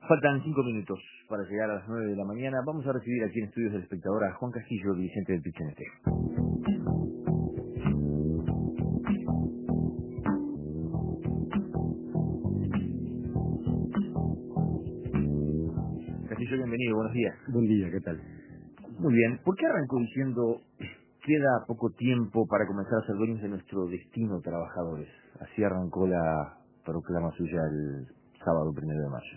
Faltan 5 minutos para llegar a las 9 de la mañana. Vamos a recibir aquí en Estudios del Espectador a Juan Castillo, dirigente del PIT-CNT. Castillo, bienvenido, buenos días. Buen día, ¿qué tal? Muy bien. ¿Por qué arrancó diciendo queda poco tiempo para comenzar a ser dueños de nuestro destino, trabajadores? Así arrancó la proclama suya el sábado 1 de mayo.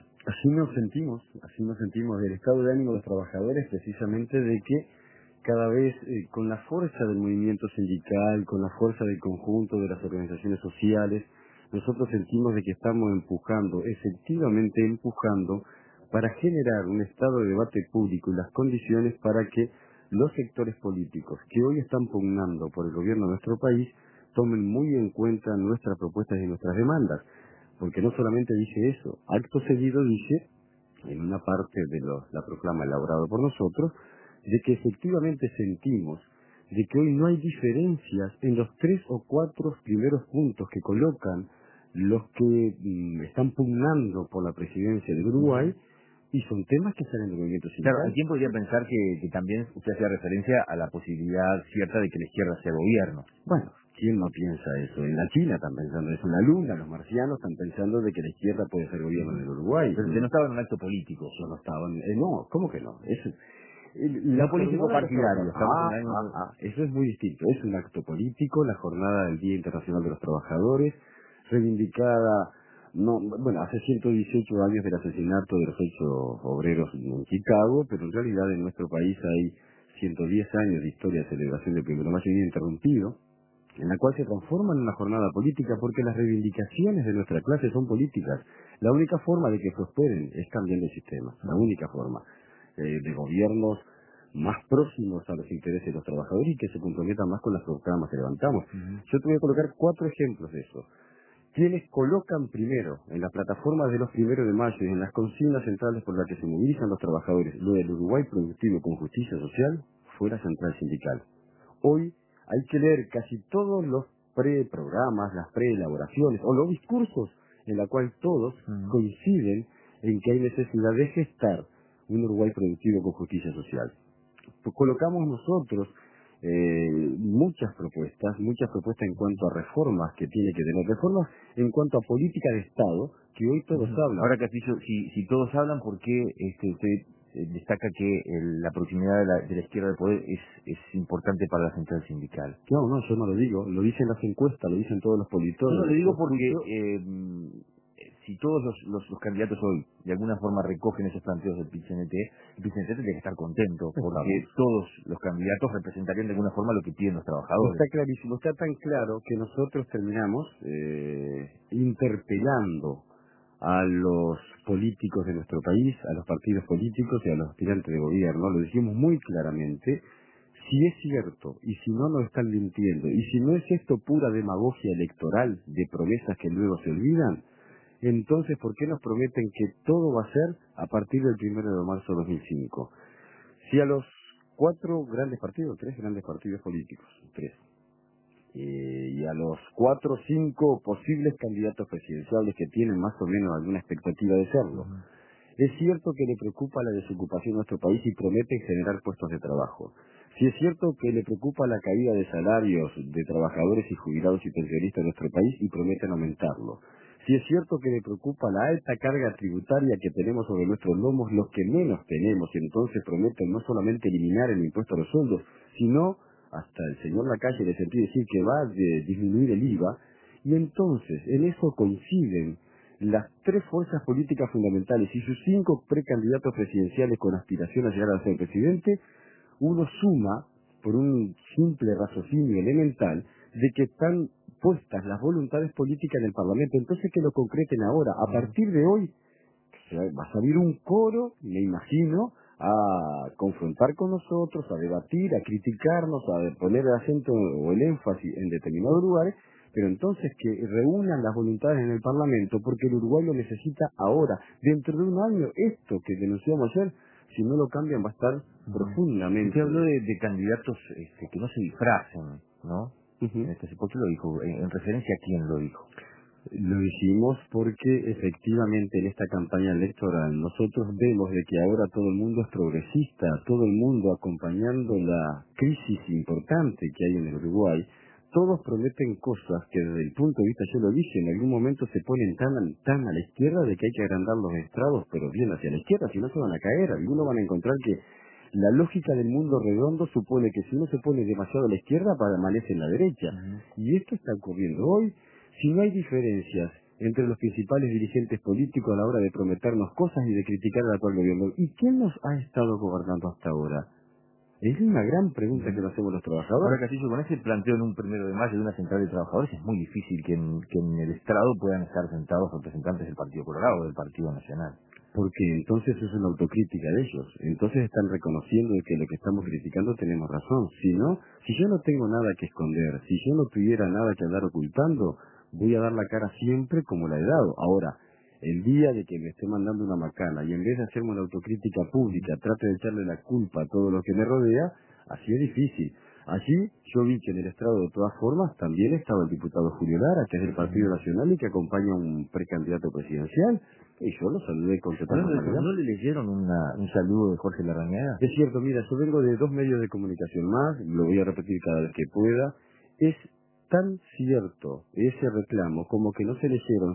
Así nos sentimos del estado de ánimo de los trabajadores, precisamente de que cada vez con la fuerza del movimiento sindical, con la fuerza del conjunto de las organizaciones sociales, nosotros sentimos de que estamos efectivamente empujando, para generar un estado de debate público y las condiciones para que los sectores políticos que hoy están pugnando por el gobierno de nuestro país tomen muy en cuenta nuestras propuestas y nuestras demandas. Porque no solamente dice eso, acto seguido dice, en una parte de la proclama elaborada por nosotros, de que efectivamente sentimos de que hoy no hay diferencias en los 3 o 4 primeros puntos que colocan los que están pugnando por la presidencia del Uruguay, y son temas que salen del movimiento sindical. Claro, ¿alguien podría pensar que también usted hacía referencia a la posibilidad cierta de que la izquierda sea gobierno? Bueno, ¿quién no piensa eso? En la China están pensando eso, en la Luna, los marcianos están pensando de que la izquierda puede ser gobierno en el Uruguay. Pero usted no estaba en un acto político. Yo no estaba no, ¿cómo que no? No político partidario. Eso es muy distinto. Es un acto político, la jornada del Día Internacional de los Trabajadores, reivindicada, hace 118 años del asesinato de los 8 obreros en Chicago, pero en realidad en nuestro país hay 110 años de historia de celebración del 1 de mayo ininterrumpido, en la cual se transforma en una jornada política porque las reivindicaciones de nuestra clase son políticas. La única forma de que prosperen es cambiando el sistema, la única forma de gobiernos más próximos a los intereses de los trabajadores y que se comprometan más con las proclamas que levantamos. Yo te voy a colocar 4 ejemplos de eso. Quienes colocan primero en la plataforma de los 1 de mayo y en las consignas centrales por las que se movilizan los trabajadores lo del Uruguay productivo con justicia social fue la central sindical. Hoy hay que leer casi todos los preprogramas, las preelaboraciones o los discursos en la cual todos coinciden en que hay necesidad de gestar un Uruguay productivo con justicia social. Colocamos nosotros muchas propuestas en cuanto a reformas que tiene que tener, reformas en cuanto a política de Estado, que hoy todos hablan. Ahora, Castillo, si todos hablan, ¿por qué usted destaca que la proximidad de la izquierda del poder es importante para la central sindical? No, yo no lo digo, lo dicen las encuestas, lo dicen todos los politólogos. No, le digo porque si todos los candidatos hoy de alguna forma recogen esos planteos del PIT-CNT, el PIT-CNT tendría que estar contento, porque todos los candidatos representarían de alguna forma lo que piden los trabajadores. Está clarísimo, está tan claro que nosotros terminamos interpelando a los políticos de nuestro país, a los partidos políticos y a los aspirantes de gobierno, lo dijimos muy claramente. Si es cierto, y si no nos están mintiendo, y si no es esto pura demagogia electoral de promesas que luego se olvidan, entonces, ¿por qué nos prometen que todo va a ser a partir del 1 de marzo de 2005? Si a los 3 grandes partidos políticos, y a los 4 o 5 posibles candidatos presidenciales que tienen más o menos alguna expectativa de serlo, es cierto que le preocupa la desocupación a nuestro país y prometen generar puestos de trabajo. Si es cierto que le preocupa la caída de salarios de trabajadores y jubilados y pensionistas de nuestro país y prometen aumentarlo. Si es cierto que le preocupa la alta carga tributaria que tenemos sobre nuestros lomos, los que menos tenemos, y entonces prometen no solamente eliminar el impuesto a los sueldos, sino, hasta el señor Lacalle le sentí decir que va a disminuir el IVA, y entonces en eso coinciden las 3 fuerzas políticas fundamentales y sus 5 precandidatos presidenciales con aspiración a llegar a ser presidente. Uno suma, por un simple raciocinio elemental, de que están puestas las voluntades políticas en el Parlamento. Entonces que lo concreten ahora. A partir de hoy va a salir un coro, me imagino, a confrontar con nosotros, a debatir, a criticarnos, a poner el acento o el énfasis en determinados lugares, pero entonces que reúnan las voluntades en el Parlamento, porque el Uruguay lo necesita ahora. Dentro de un año, esto que denunciamos ayer, si no lo cambian va a estar profundamente... Usted habló de candidatos que no se disfracen, ¿no? ¿Por qué lo dijo? ¿En referencia a quién lo dijo? Lo hicimos porque efectivamente en esta campaña electoral nosotros vemos de que ahora todo el mundo es progresista, todo el mundo acompañando la crisis importante que hay en el Uruguay. Todos prometen cosas que desde el punto de vista, yo lo dije, en algún momento se ponen tan a la izquierda de que hay que agrandar los estrados, pero bien hacia la izquierda, si no se van a caer. Algunos van a encontrar que la lógica del mundo redondo supone que si uno se pone demasiado a la izquierda, permanece en la derecha. Y esto está ocurriendo hoy. Si no hay diferencias entre los principales dirigentes políticos a la hora de prometernos cosas y de criticar al actual gobierno, ¿y quién nos ha estado gobernando hasta ahora? Es una gran pregunta que nos hacemos los trabajadores. Ahora, Castillo, con ese planteo en un 1 de mayo de una central de trabajadores es muy difícil que en el estrado puedan estar sentados representantes del Partido Colorado o del Partido Nacional. Porque entonces es una autocrítica de ellos. Entonces están reconociendo que lo que estamos criticando tenemos razón. Si no, si yo no tengo nada que esconder, si yo no tuviera nada que andar ocultando, voy a dar la cara siempre como la he dado. Ahora, el día de que me esté mandando una macana y en vez de hacerme una autocrítica pública trate de echarle la culpa a todo lo que me rodea, así es difícil. Allí yo vi que en el estrado de todas formas también estaba el diputado Julio Lara, que es del Partido Nacional y que acompaña a un precandidato presidencial, y yo lo saludé con total normalidad. ¿No le leyeron un saludo de Jorge Larrañaga? Es cierto, mira, yo vengo de 2 medios de comunicación más, lo voy a repetir cada vez que pueda. Es tan cierto ese reclamo como que no se leyeron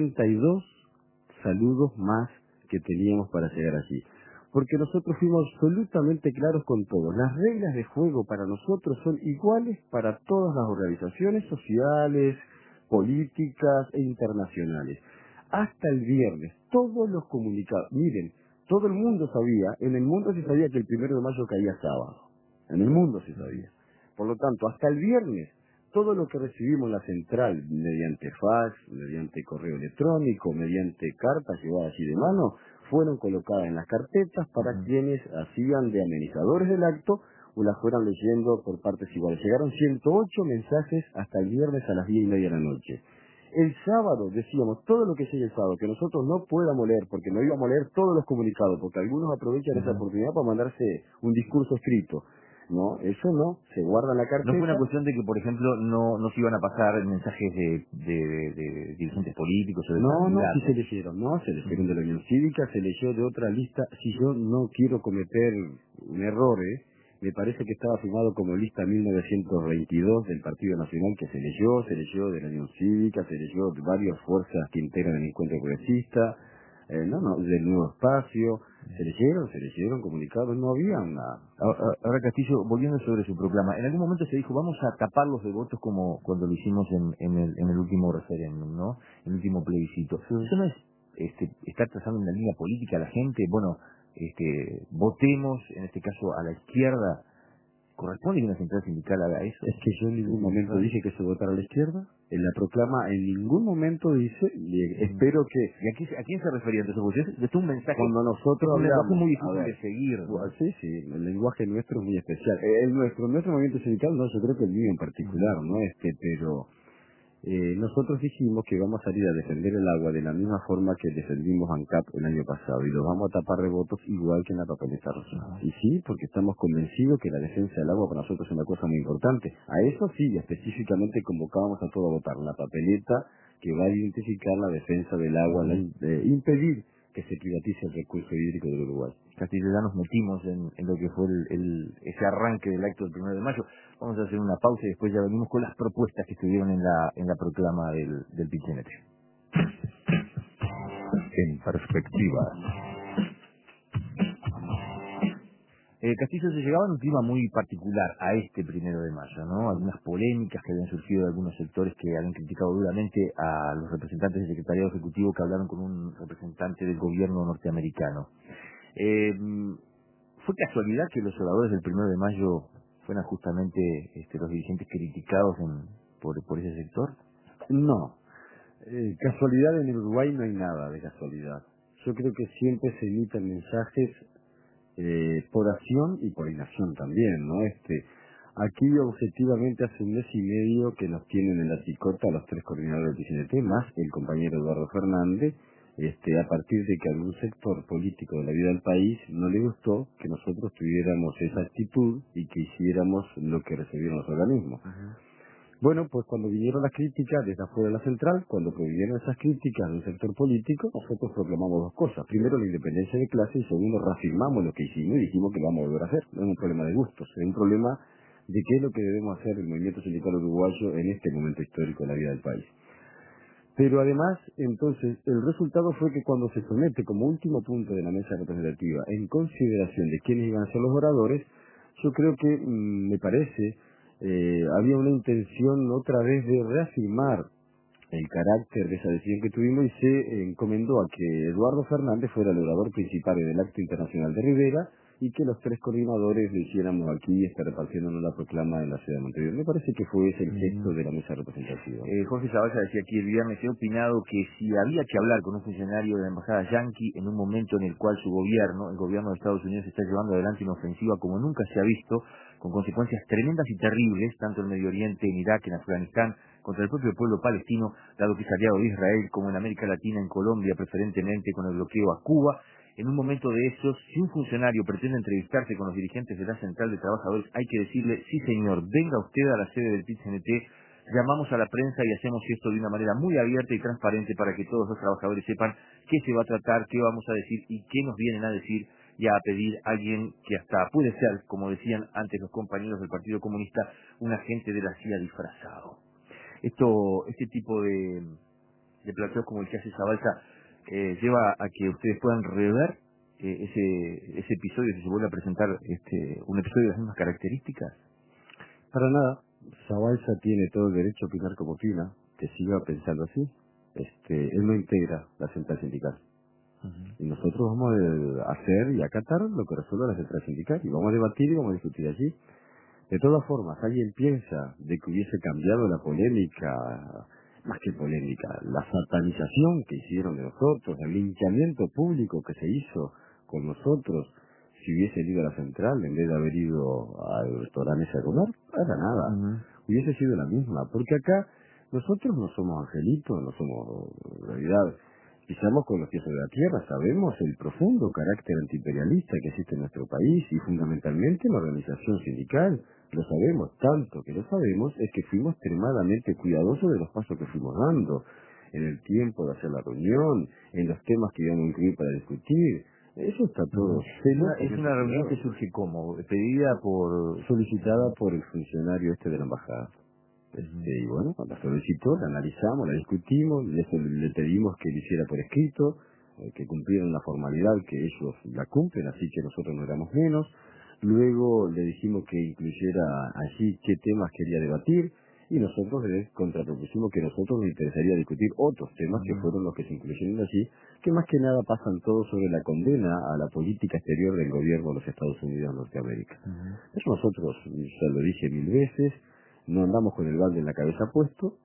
62 saludos más que teníamos para llegar allí. Porque nosotros fuimos absolutamente claros con todo. Las reglas de juego para nosotros son iguales para todas las organizaciones sociales, políticas e internacionales. Hasta el viernes, todos los comunicados, miren, todo el mundo sabía, en el mundo se sabía que el 1 de mayo caía sábado. En el mundo se sabía. Por lo tanto, hasta el viernes, todo lo que recibimos en la central, mediante fax, mediante correo electrónico, mediante cartas llevadas así de mano, fueron colocadas en las carpetas para quienes hacían de amenizadores del acto o las fueran leyendo por partes iguales. Llegaron 108 mensajes hasta el viernes a las 10:30 de la noche. El sábado decíamos, todo lo que llegue el sábado, que nosotros no podamos leer, porque no íbamos a leer todos los comunicados, porque algunos aprovechan esa oportunidad para mandarse un discurso escrito. No, eso no, se guarda en la carpeta. ¿No fue una cuestión de que, por ejemplo, no se iban a pasar mensajes de dirigentes políticos o de No, candidatos? sí se leyeron, se leyeron de la Unión Cívica, se leyó de otra lista. Si yo no quiero cometer un error, me parece que estaba firmado como lista 1922 del Partido Nacional, que se leyó de la Unión Cívica, se leyó de varias fuerzas que integran el encuentro progresista, del Nuevo Espacio, se leyeron comunicados, no había una... Ahora, Castillo, volviendo sobre su proclama, en algún momento se dijo, vamos a taparlos de votos como cuando lo hicimos en el último referéndum, ¿no? En el último plebiscito. Sí. ¿Eso no es estar trazando una línea política a la gente? Bueno, votemos, en este caso, a la izquierda. ¿Corresponde que una central sindical haga eso? Es que yo en ningún momento dije que se votara a la izquierda. En la proclama en ningún momento dice, espero que... ¿Y a quién se refería entonces? Porque es un mensaje, cuando nosotros un hablamos, lenguaje muy difícil de seguir, ¿no? Sí, el lenguaje nuestro es muy especial. Nuestro movimiento sindical, no, yo creo que el mío en particular, ¿no? Pero nosotros dijimos que vamos a salir a defender el agua de la misma forma que defendimos ANCAP el año pasado y lo vamos a tapar de votos igual que en la papeleta rosada. Y sí, porque estamos convencidos que la defensa del agua para nosotros es una cosa muy importante. A eso sí, específicamente convocábamos a todos a votar la papeleta que va a identificar la defensa del agua, impedir que se privatice el recurso hídrico del Uruguay. Castillo, ya nos metimos en lo que fue ese arranque del acto del 1 de mayo. Vamos a hacer una pausa y después ya venimos con las propuestas que estuvieron en la proclama del PIT-CNT. En perspectiva. Castillo, se llegaba en un clima muy particular a este 1 de mayo, ¿no? Algunas polémicas que habían surgido de algunos sectores que habían criticado duramente a los representantes del Secretariado Ejecutivo que hablaron con un representante del gobierno norteamericano. ¿Fue casualidad que los oradores del 1 de mayo fueran justamente los dirigentes criticados por ese sector? No. Casualidad en el Uruguay no hay nada de casualidad. Yo creo que siempre se emiten mensajes por acción y por inacción también, ¿no? Aquí objetivamente hace 1 mes y medio que nos tienen en la chicota los 3 coordinadores del PCNT, más el compañero Eduardo Fernández, a partir de que algún sector político de la vida del país no le gustó que nosotros tuviéramos esa actitud y que hiciéramos lo que recibieron los organismos. Bueno, pues cuando vinieron las críticas desde afuera de la central, cuando prohibieron esas críticas de un sector político, nosotros proclamamos dos cosas. Primero, la independencia de clase y segundo, reafirmamos lo que hicimos y dijimos que lo vamos a volver a hacer. No es un problema de gustos, es un problema de qué es lo que debemos hacer el movimiento sindical uruguayo en este momento histórico de la vida del país. Pero además, entonces, el resultado fue que cuando se somete como último punto de la mesa representativa en consideración de quiénes iban a ser los oradores, yo creo que, me parece, había una intención otra vez de reafirmar el carácter de esa decisión que tuvimos y se encomendó a que Eduardo Fernández fuera el orador principal en el acto internacional de Rivera y que los tres coordinadores lo hiciéramos aquí, repartiéndonos la proclama en la ciudad de Montevideo. Me parece que fue ese el gesto de la mesa representativa. Jorge Zabalza decía aquí el viernes, he opinado que si había que hablar con un funcionario de la embajada yanqui en un momento en el cual su gobierno, el gobierno de Estados Unidos, está llevando adelante una ofensiva como nunca se ha visto, con consecuencias tremendas y terribles, tanto en Medio Oriente, en Irak, en Afganistán, contra el propio pueblo palestino, dado que es aliado de Israel, como en América Latina, en Colombia, preferentemente con el bloqueo a Cuba. En un momento de esos, si un funcionario pretende entrevistarse con los dirigentes de la Central de Trabajadores, hay que decirle, sí señor, venga usted a la sede del PIT-CNT, llamamos a la prensa y hacemos esto de una manera muy abierta y transparente para que todos los trabajadores sepan qué se va a tratar, qué vamos a decir y qué nos vienen a decir y a pedir a alguien que hasta puede ser, como decían antes los compañeros del Partido Comunista, un agente de la CIA disfrazado. Este tipo de planteos como el que hace Zabalza lleva a que ustedes puedan rever ese episodio, si se vuelve a presentar un episodio de las mismas características. Para nada, Zabalza tiene todo el derecho a opinar como opina, que siga pensando así. Él no integra la central sindical. Y nosotros vamos a hacer y acatar lo que resuelva la central sindical y vamos a debatir y vamos a discutir allí. De todas formas, alguien piensa de que hubiese cambiado la polémica, más que polémica, la satanización que hicieron de nosotros, el linchamiento público que se hizo con nosotros, si hubiese ido a la central en vez de haber ido al restaurante a comer, para nada. Hubiese sido la misma, porque acá nosotros no somos angelitos, no somos, en realidad, pisamos con los pies sobre la tierra, sabemos el profundo carácter antiimperialista que existe en nuestro país y fundamentalmente en la organización sindical. Lo sabemos, tanto que lo sabemos es que fuimos extremadamente cuidadosos de los pasos que fuimos dando, en el tiempo de hacer la reunión, en los temas que íbamos a incluir para discutir. Eso está todo. Es una reunión que surge como pedida solicitada por el funcionario de la embajada. Y bueno, cuando la solicitó, la analizamos, la discutimos, le pedimos que lo hiciera por escrito, que cumplieran la formalidad que ellos la cumplen, así que nosotros no éramos menos. Luego le dijimos que incluyera allí qué temas quería debatir y nosotros le contrapropusimos que nosotros nos interesaría discutir otros temas que fueron los que se incluyeron allí, que más que nada pasan todos sobre la condena a la política exterior del gobierno de los Estados Unidos de Norteamérica. Eso nosotros, ya lo dije 1000 veces, no andamos con el balde en la cabeza puesto,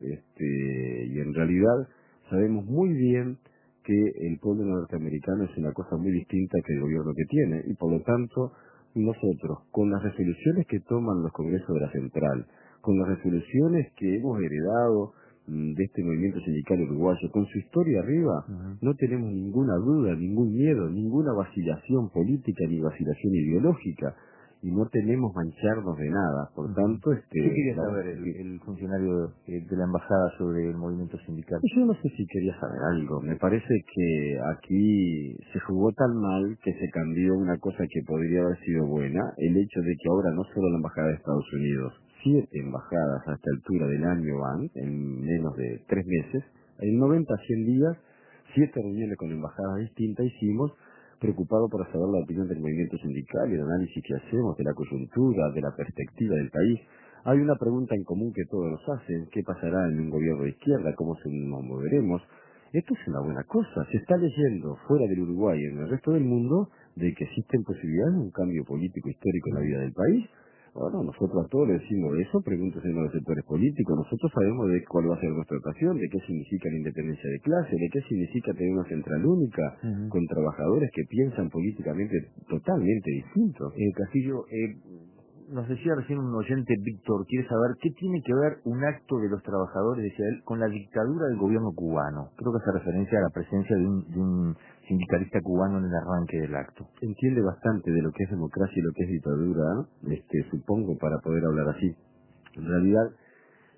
y en realidad sabemos muy bien que el pueblo norteamericano es una cosa muy distinta que el gobierno que tiene, y por lo tanto nosotros, con las resoluciones que toman los congresos de la central, con las resoluciones que hemos heredado de este movimiento sindical uruguayo, con su historia arriba, no tenemos ninguna duda, ningún miedo, ninguna vacilación política ni vacilación ideológica, y no tenemos mancharnos de nada. Por tanto, ¿qué quería saber el funcionario de la embajada sobre el movimiento sindical? Yo no sé si quería saber algo. Me parece que aquí se jugó tan mal que se cambió una cosa que podría haber sido buena, el hecho de que ahora no solo la embajada de Estados Unidos, 7 embajadas a esta altura del año van, en menos de 3 meses, en 90 a 100 días, 7 reuniones con embajadas distintas hicimos, preocupado por saber la opinión del movimiento sindical y el análisis que hacemos de la coyuntura, de la perspectiva del país. Hay una pregunta en común que todos nos hacen: ¿qué pasará en un gobierno de izquierda? ¿Cómo nos moveremos? Esto es una buena cosa. Se está leyendo fuera del Uruguay y en el resto del mundo de que existen posibilidades de un cambio político histórico en la vida del país. Bueno, nosotros a todos le decimos eso, pregúntense a los sectores políticos. Nosotros sabemos de cuál va a ser nuestra actuación, de qué significa la independencia de clase, de qué significa tener una central única, con trabajadores que piensan políticamente totalmente distintos. Castillo, nos decía recién un oyente, Víctor, quiere saber qué tiene que ver un acto de los trabajadores, decía él, con la dictadura del gobierno cubano. Creo que hace referencia a la presencia de un sindicalista cubano en el arranque del acto. Entiende bastante de lo que es democracia y lo que es dictadura, supongo, para poder hablar así. En realidad,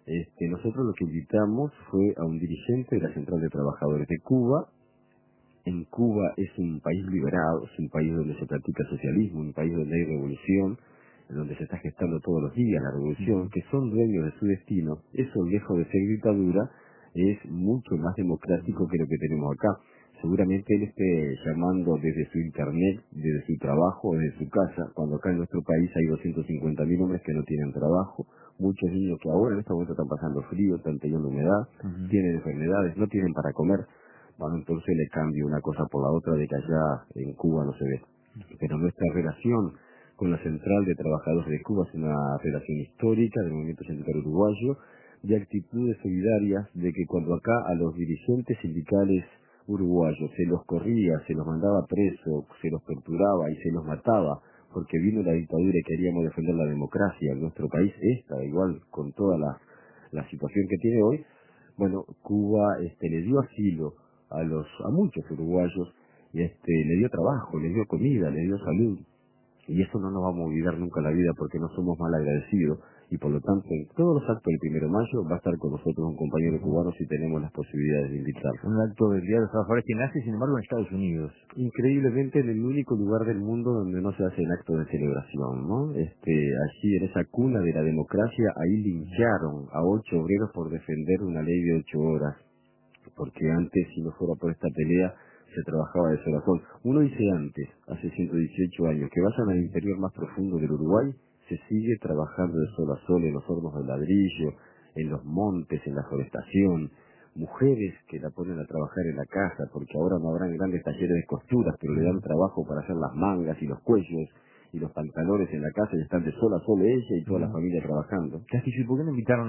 Nosotros lo que invitamos fue a un dirigente de la Central de Trabajadores de Cuba. En Cuba es un país liberado, es un país donde se practica socialismo, un país donde hay revolución, en donde se está gestando todos los días la revolución, que son dueños de su destino. Eso, lejos de ser dictadura, es mucho más democrático que lo que tenemos acá. Seguramente él esté llamando desde su internet, desde su trabajo, desde su casa, cuando acá en nuestro país hay 250.000 hombres que no tienen trabajo, muchos niños que ahora en este momento están pasando frío, están teniendo humedad, tienen enfermedades, no tienen para comer. Bueno, entonces le cambio una cosa por la otra de que allá en Cuba no se ve. Pero nuestra relación con la Central de Trabajadores de Cuba es una relación histórica del movimiento sindical uruguayo, de actitudes solidarias, de que cuando acá a los dirigentes sindicales uruguayos se los corría, se los mandaba presos, se los torturaba y se los mataba, porque vino la dictadura y queríamos defender la democracia en nuestro país, igual con toda la situación que tiene hoy, bueno, Cuba le dio asilo a muchos uruguayos y le dio trabajo, le dio comida, le dio salud. Y eso no nos vamos a olvidar nunca en la vida porque no somos mal agradecidos. Y por lo tanto, en todos los actos del 1 de mayo va a estar con nosotros un compañero cubano si tenemos las posibilidades de invitarlo. Un acto del Día de los Trabajadores que nace, sin embargo, en Estados Unidos. Increíblemente en el único lugar del mundo donde no se hacen actos de celebración, ¿no? Allí en esa cuna de la democracia, ahí lincharon a 8 obreros por defender una ley de 8 horas. Porque antes, si no fuera por esta pelea, se trabajaba de sol a sol. Uno dice antes, hace 118 años, que vayan al interior más profundo del Uruguay, se sigue trabajando de sol a sol en los hornos de ladrillo, en los montes, en la forestación, mujeres que la ponen a trabajar en la casa, porque ahora no habrán grandes talleres de costuras, pero le dan trabajo para hacer las mangas y los cuellos y los pantalones en la casa y están de sol a sol ella y toda la familia trabajando. Castillo, ¿y por qué no invitaron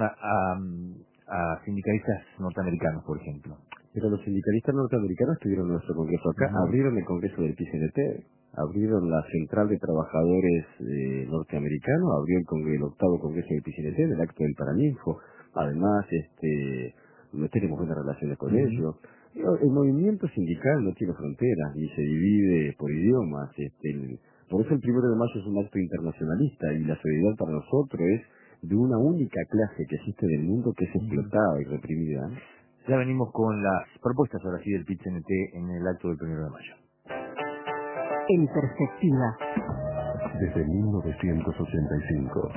a sindicalistas norteamericanos, por ejemplo? Pero los sindicalistas norteamericanos tuvieron nuestro congreso acá, abrieron el congreso del PCNT, abrieron la Central de Trabajadores norteamericanos, abrió el octavo congreso del PCNT, del acto del Paraninfo. Además, no tenemos buenas relaciones con ellos. El movimiento sindical no tiene fronteras, ni se divide por idiomas. Por eso el 1 de mayo es un acto internacionalista y la solidaridad para nosotros es de una única clase que existe en el mundo que es explotada y reprimida. Ya venimos con las propuestas ahora sí del PIT-CNT en el acto del 1 de mayo. En perspectiva. Desde 1985.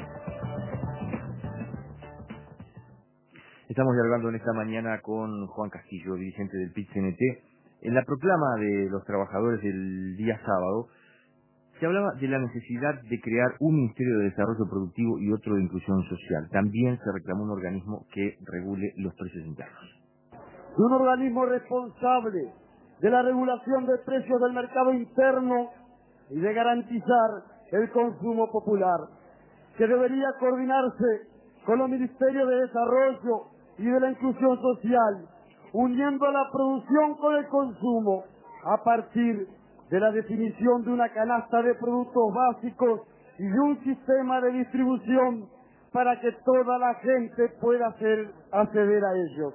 Estamos dialogando en esta mañana con Juan Castillo, dirigente del PIT-CNT. En la proclama de los trabajadores del día sábado, se hablaba de la necesidad de crear un Ministerio de Desarrollo Productivo y otro de Inclusión Social. También se reclamó un organismo que regule los precios internos. Un organismo responsable de la regulación de precios del mercado interno y de garantizar el consumo popular, que debería coordinarse con los Ministerios de Desarrollo y de la Inclusión Social, uniendo la producción con el consumo a partir de la definición de una canasta de productos básicos y de un sistema de distribución para que toda la gente pueda acceder a ellos.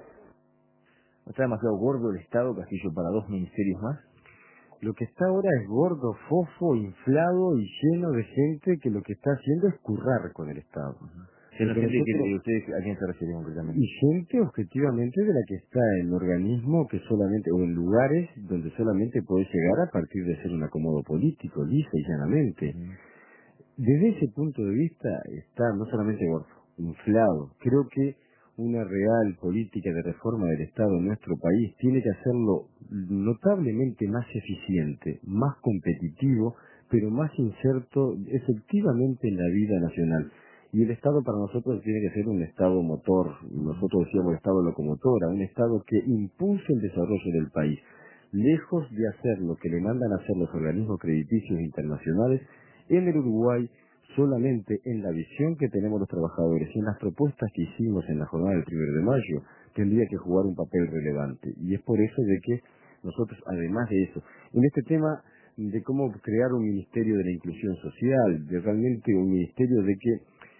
¿No está demasiado gordo el Estado, Castillo, para 2 ministerios más? Lo que está ahora es gordo, fofo, inflado y lleno de gente que lo que está haciendo es currar con el Estado. ¿Ustedes a quién se refieren concretamente? Y gente objetivamente de la que está en organismo que solamente, o en lugares donde solamente puede llegar a partir de ser un acomodo político, lisa y llanamente. Desde ese punto de vista está no solamente gordo, inflado. Creo que una real política de reforma del Estado en nuestro país tiene que hacerlo notablemente más eficiente, más competitivo, pero más inserto efectivamente en la vida nacional. Y el Estado para nosotros tiene que ser un Estado motor, nosotros decíamos Estado locomotora, un Estado que impulse el desarrollo del país, lejos de hacer lo que le mandan a hacer los organismos crediticios internacionales. En el Uruguay, solamente en la visión que tenemos los trabajadores y en las propuestas que hicimos en la jornada del 1 de mayo, tendría que jugar un papel relevante. Y es por eso de que nosotros, además de eso, en este tema de cómo crear un ministerio de la inclusión social, de realmente un ministerio de que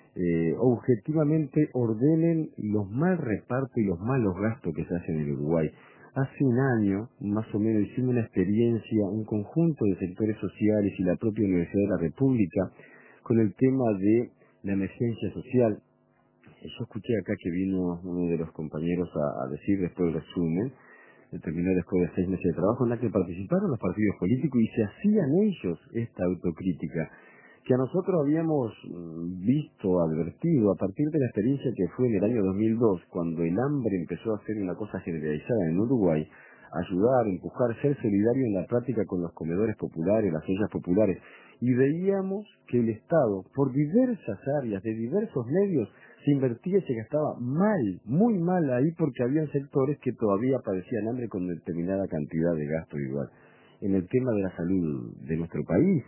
objetivamente ordenen los mal repartos y los malos gastos que se hacen en el Uruguay. Hace un año, más o menos, hicimos una experiencia, un conjunto de sectores sociales y la propia Universidad de la República, con el tema de la emergencia social, Yo escuché acá que vino uno de los compañeros a decir después del resumen, terminó después de 6 meses de trabajo, en la que participaron los partidos políticos y se hacían ellos esta autocrítica, que a nosotros habíamos visto, advertido, a partir de la experiencia que fue en el año 2002, cuando el hambre empezó a ser una cosa generalizada en Uruguay, ayudar, empujar, ser solidario en la práctica con los comedores populares, las ollas populares, y veíamos que el Estado, por diversas áreas, de diversos medios, se invertía y se gastaba mal, muy mal ahí, porque había sectores que todavía padecían hambre con determinada cantidad de gasto igual. En el tema de la salud de nuestro país,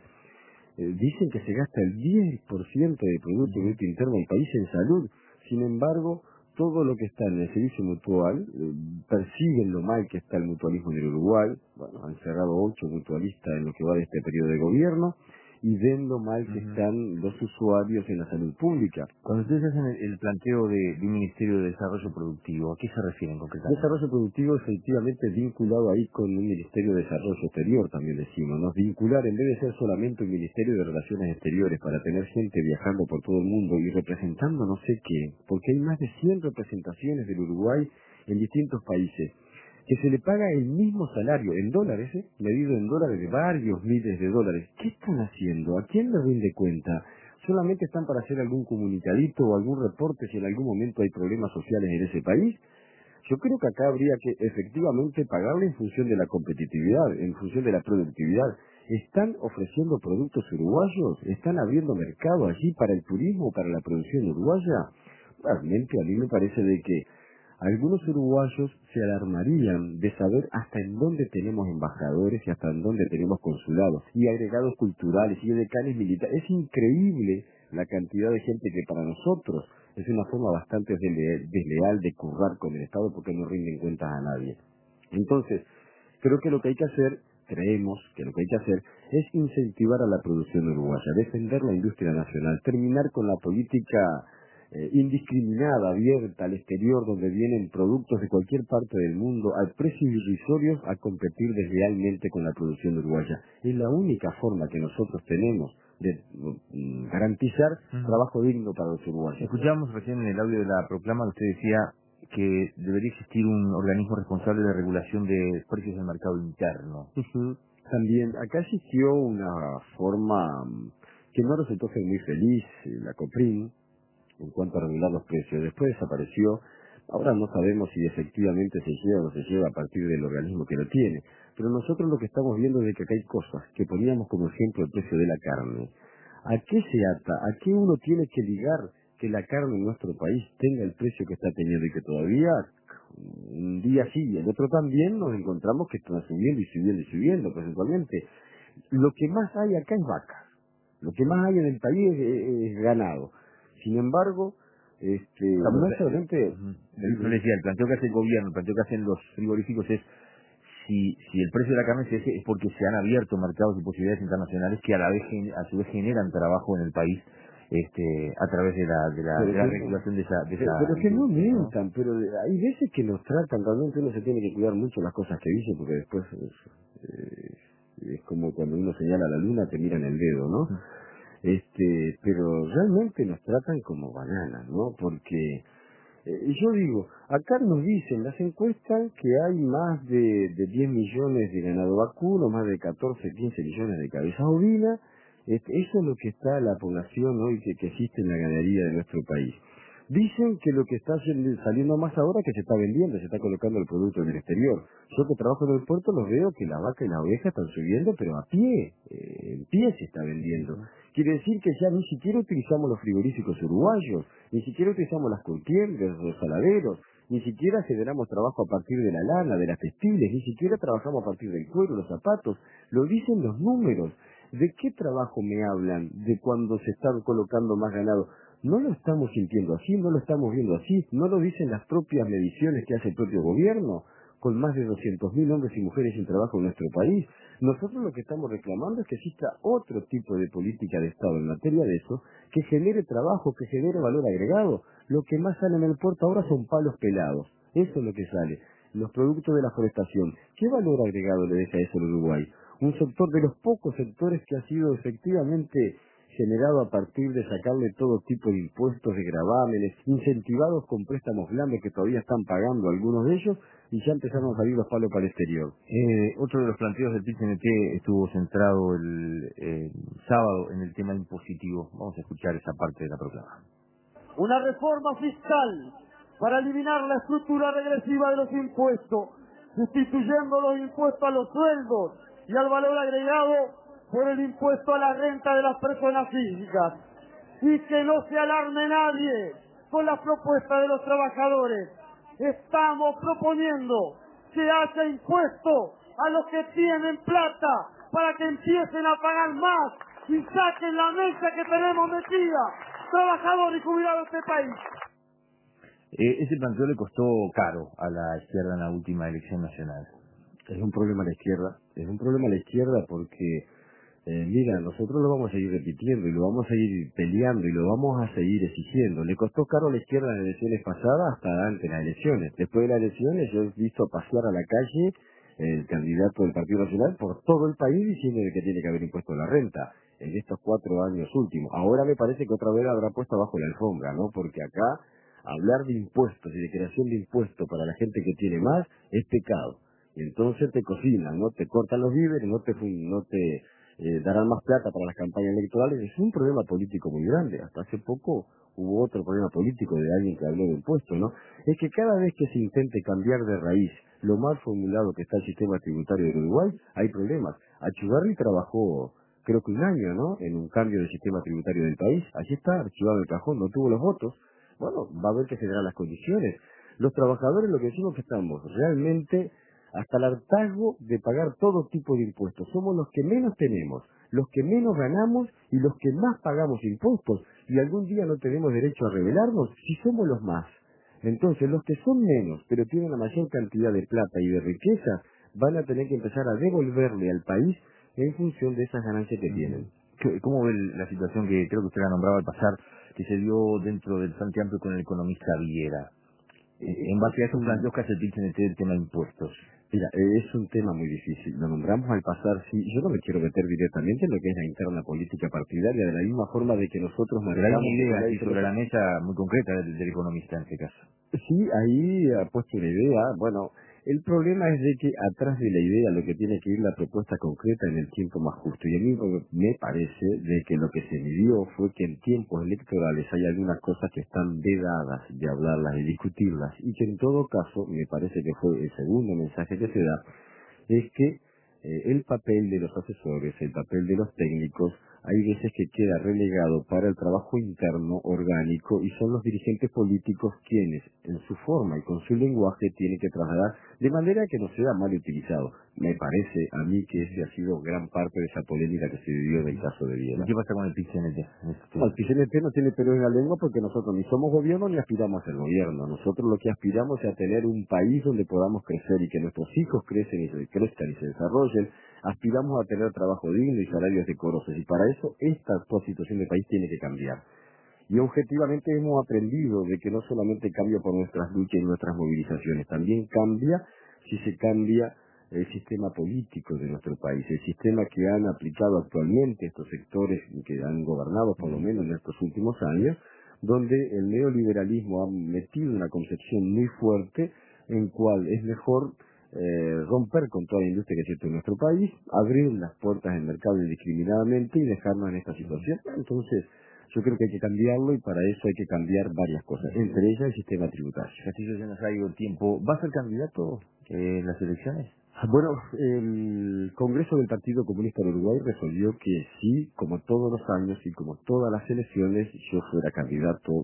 dicen que se gasta el 10% de Producto Bruto Interno del país en salud. Sin embargo, todo lo que está en el servicio mutual, persiguen lo mal que está el mutualismo en el Uruguay. Bueno, han cerrado 8 mutualistas en lo que va de este periodo de gobierno, y ven lo mal que están los usuarios en la salud pública. Cuando ustedes hacen el planteo de un Ministerio de Desarrollo Productivo, ¿a qué se refieren concretamente? Desarrollo productivo efectivamente vinculado ahí con un Ministerio de Desarrollo Exterior, también decimos, ¿no? Vincular, en vez de ser solamente un Ministerio de Relaciones Exteriores para tener gente viajando por todo el mundo y representando no sé qué, porque hay más de 100 representaciones del Uruguay en distintos países, que se le paga el mismo salario en dólares, medido en dólares de varios miles de dólares. ¿Qué están haciendo? ¿A quién le rinde cuenta? ¿Solamente están para hacer algún comunicadito o algún reporte si en algún momento hay problemas sociales en ese país? Yo creo que acá habría que efectivamente pagarle en función de la competitividad, en función de la productividad. ¿Están ofreciendo productos uruguayos? ¿Están abriendo mercado allí para el turismo, para la producción uruguaya? Realmente a mí me parece de que algunos uruguayos se alarmarían de saber hasta en dónde tenemos embajadores y hasta en dónde tenemos consulados y agregados culturales y decanes militares. Es increíble la cantidad de gente que para nosotros es una forma bastante desleal de currar con el Estado, porque no rinden cuentas a nadie. Entonces, creo que lo que hay que hacer, creemos que lo que hay que hacer es incentivar a la producción uruguaya, defender la industria nacional, terminar con la política indiscriminada, abierta al exterior, donde vienen productos de cualquier parte del mundo a precios irrisorios a competir deslealmente con la producción uruguaya. Es la única forma que nosotros tenemos de garantizar trabajo digno para los uruguayos. Escuchábamos recién en el audio de la proclama que usted decía que debería existir un organismo responsable de regulación de precios del mercado interno. También acá existió una forma que no resultó ser muy feliz, la COPRIN, en cuanto a regular los precios. Después desapareció. Ahora no sabemos si efectivamente se lleva o no se lleva a partir del organismo que lo tiene. Pero nosotros lo que estamos viendo es que acá hay cosas que poníamos como ejemplo el precio de la carne. ¿A qué se ata? ¿A qué uno tiene que ligar que la carne en nuestro país tenga el precio que está teniendo y que todavía un día sí y el otro también nos encontramos que están subiendo y subiendo y subiendo porcentualmente? Lo que más hay acá es vacas. Lo que más hay en el país es ganado. Sin embargo, no es solamente... Yo le decía, el planteo que hace el gobierno, el planteo que hacen los frigoríficos es si el precio de la carne es porque se han abierto mercados y posibilidades internacionales que a su vez generan trabajo en el país a través de la regulación de esa pero que no mientan, pero hay veces que nos tratan, realmente uno se tiene que cuidar mucho las cosas que dicen, porque después es como cuando uno señala a la luna, te miran el dedo, ¿no? Pero realmente nos tratan como bananas, ¿no? Porque yo digo, acá nos dicen las encuestas que hay más de 10 millones de ganado vacuno, más de 14, 15 millones de cabezas ovinas. Eso es lo que está la población hoy que existe en la ganadería de nuestro país. Dicen que lo que está saliendo más ahora es que se está vendiendo, se está colocando el producto en el exterior. Yo que trabajo en el puerto los veo que la vaca y la oveja están subiendo, pero a pie, en pie se está vendiendo. Quiere decir que ya ni siquiera utilizamos los frigoríficos uruguayos, ni siquiera utilizamos las coltiembres, los saladeros, ni siquiera generamos trabajo a partir de la lana, de las textiles, ni siquiera trabajamos a partir del cuero, los zapatos. Lo dicen los números. ¿De qué trabajo me hablan de cuando se está colocando más ganado? No lo estamos sintiendo así, no lo estamos viendo así, no lo dicen las propias mediciones que hace el propio gobierno, con más de 200.000 hombres y mujeres sin trabajo en nuestro país. Nosotros lo que estamos reclamando es que exista otro tipo de política de Estado en materia de eso, que genere trabajo, que genere valor agregado. Lo que más sale en el puerto ahora son palos pelados, eso es lo que sale. Los productos de la forestación, ¿qué valor agregado le deja eso al Uruguay? Un sector de los pocos sectores que ha sido efectivamente generado a partir de sacarle todo tipo de impuestos, de gravámenes, incentivados con préstamos blandos que todavía están pagando algunos de ellos, y ya empezaron a salir los palos para el exterior. Otro de los planteos del PIT-CNT estuvo centrado el sábado en el tema impositivo. Vamos a escuchar esa parte de la proclama. Una reforma fiscal para eliminar la estructura regresiva de los impuestos, sustituyendo los impuestos a los sueldos y al valor agregado por el impuesto a la renta de las personas físicas. Y que no se alarme nadie con las propuestas de los trabajadores. Estamos proponiendo que haya impuesto a los que tienen plata para que empiecen a pagar más y saquen la mesa que tenemos metida, trabajadores y jubilados de este país. Ese planteo le costó caro a la izquierda en la última elección nacional. Es un problema a la izquierda, porque mira, nosotros lo vamos a seguir repitiendo y lo vamos a seguir peleando y lo vamos a seguir exigiendo. Le costó caro a la izquierda en las elecciones pasadas hasta antes de las elecciones. Después de las elecciones yo he visto pasear a la calle el candidato del Partido Nacional por todo el país diciendo que tiene que haber impuesto a la renta en estos 4 años últimos. Ahora me parece que otra vez habrá puesto abajo la alfombra, ¿no? Porque acá hablar de impuestos y de creación de impuestos para la gente que tiene más es pecado. Y entonces te cocinan, ¿no? Te cortan los víveres, no te darán más plata para las campañas electorales. Es un problema político muy grande. Hasta hace poco hubo otro problema político de alguien que habló de impuestos, ¿no? Es que cada vez que se intente cambiar de raíz lo mal formulado que está el sistema tributario de Uruguay, hay problemas. Achugarri trabajó, creo que 1 año, ¿no?, en un cambio del sistema tributario del país. Allí está, archivado en el cajón, no tuvo los votos. Bueno, va a haber que generar las condiciones. Los trabajadores, lo que decimos que estamos realmente hasta el hartazgo de pagar todo tipo de impuestos. Somos los que menos tenemos, los que menos ganamos y los que más pagamos impuestos. Y algún día no tenemos derecho a rebelarnos si somos los más. Entonces, los que son menos, pero tienen la mayor cantidad de plata y de riqueza, van a tener que empezar a devolverle al país en función de esas ganancias que tienen. ¿Cómo ve la situación que creo que usted la nombraba al pasar, que se dio dentro del Frente Amplio con el economista Viera? En base a esos planteos que hace el PIT-CNT del tema de impuestos. Mira, es un tema muy difícil. Lo nombramos al pasar, sí. Yo no me quiero meter directamente en lo que es la interna política partidaria, de la misma forma de que nosotros manejamos... Pero hay una idea aquí sobre la mesa muy concreta del economista en este caso. Sí, ahí ha puesto una idea. Bueno, el problema es de que atrás de la idea lo que tiene que ir la propuesta concreta en el tiempo más justo. Y a mí me parece de que lo que se midió fue que en tiempos electorales hay algunas cosas que están vedadas de hablarlas, de discutirlas, y que en todo caso, me parece que fue el segundo mensaje que se da, es que el papel de los asesores, el papel de los técnicos, hay veces que queda relegado para el trabajo interno, orgánico, y son los dirigentes políticos quienes, en su forma y con su lenguaje, tienen que trasladar de manera que no sea mal utilizado. Me parece a mí que ese ha sido gran parte de esa polémica que se vivió en el caso de Viera. ¿Qué pasa con el PIT-CNT? El PIT-CNT no tiene pelo en la lengua porque nosotros ni somos gobierno ni aspiramos a ser gobierno. Nosotros lo que aspiramos es a tener un país donde podamos crecer y que nuestros hijos crezcan y se desarrollen. Aspiramos a tener trabajo digno y salarios decorosos, y para eso esta situación del país tiene que cambiar. Y objetivamente hemos aprendido de que no solamente cambia por nuestras luchas y nuestras movilizaciones, también cambia si se cambia el sistema político de nuestro país, el sistema que han aplicado actualmente estos sectores que han gobernado por lo menos en estos últimos años, donde el neoliberalismo ha metido una concepción muy fuerte en cual es mejor romper con toda la industria que existe en nuestro país, abrir las puertas del mercado indiscriminadamente y dejarnos en esta situación. Entonces, yo creo que hay que cambiarlo, y para eso hay que cambiar varias cosas, entre ellas el sistema tributario. Castillo, ya nos ha ido el tiempo. ¿Va a ser candidato en las elecciones? Bueno, el Congreso del Partido Comunista de Uruguay resolvió que sí, como todos los años y como todas las elecciones, yo fuera candidato.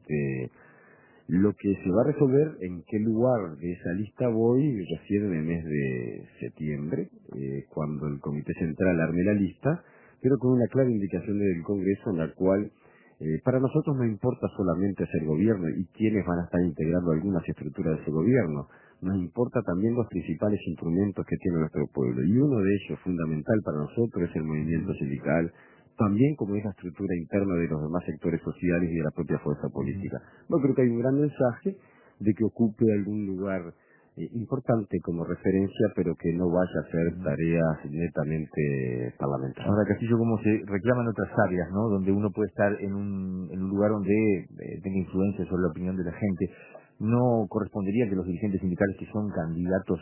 Lo que se va a resolver en qué lugar de esa lista voy recién en el mes de septiembre, cuando el Comité Central arme la lista, pero con una clara indicación del Congreso en la cual para nosotros no importa solamente hacer gobierno y quiénes van a estar integrando algunas estructuras de ese gobierno, nos importa también los principales instrumentos que tiene nuestro pueblo, y uno de ellos fundamental para nosotros es el movimiento sindical, también como es la estructura interna de los demás sectores sociales y de la propia fuerza política. No creo que hay un gran mensaje de que ocupe algún lugar importante como referencia, pero que no vaya a ser tareas netamente parlamentarias. Ahora, Castillo, como se reclaman otras áreas, ¿no? Donde uno puede estar en un lugar donde tenga influencia sobre la opinión de la gente, ¿no correspondería que los dirigentes sindicales que son candidatos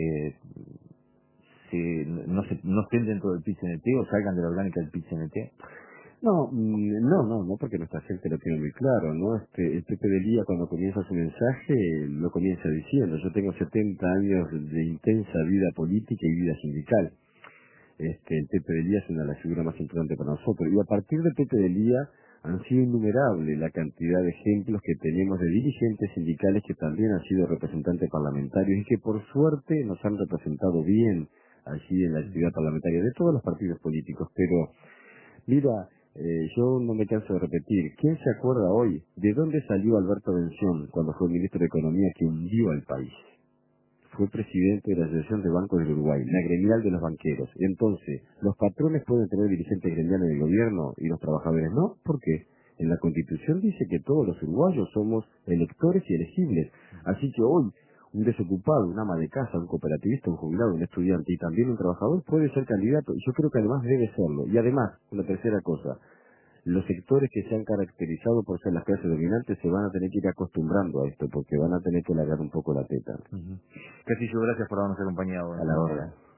no estén dentro del PIT-CNT o salgan de la orgánica del PIT-CNT? No, porque nuestra gente lo tiene muy claro, ¿no? El Pepe de Lía, cuando comienza su mensaje, lo comienza diciendo: yo tengo 70 años de intensa vida política y vida sindical. El Pepe de Lía es una de las figuras más importantes para nosotros. Y a partir de Pepe de Lía han sido innumerables la cantidad de ejemplos que tenemos de dirigentes sindicales que también han sido representantes parlamentarios y que por suerte nos han representado bien allí en la actividad parlamentaria de todos los partidos políticos. Pero, mira, yo no me canso de repetir, ¿quién se acuerda hoy de dónde salió Alberto Bención cuando fue ministro de Economía que hundió al país? Fue presidente de la Asociación de Bancos del Uruguay, la gremial de los banqueros. Entonces, ¿los patrones pueden tener dirigentes gremiales en el gobierno y los trabajadores no? ¿Por qué? En la Constitución dice que todos los uruguayos somos electores y elegibles. Así que hoy, un desocupado, un ama de casa, un cooperativista, un jubilado, un estudiante y también un trabajador puede ser candidato. Y yo creo que además debe serlo. Y además, una tercera cosa, los sectores que se han caracterizado por ser las clases dominantes se van a tener que ir acostumbrando a esto, porque van a tener que largar un poco la teta. Castillo, gracias por habernos acompañado. A la hora.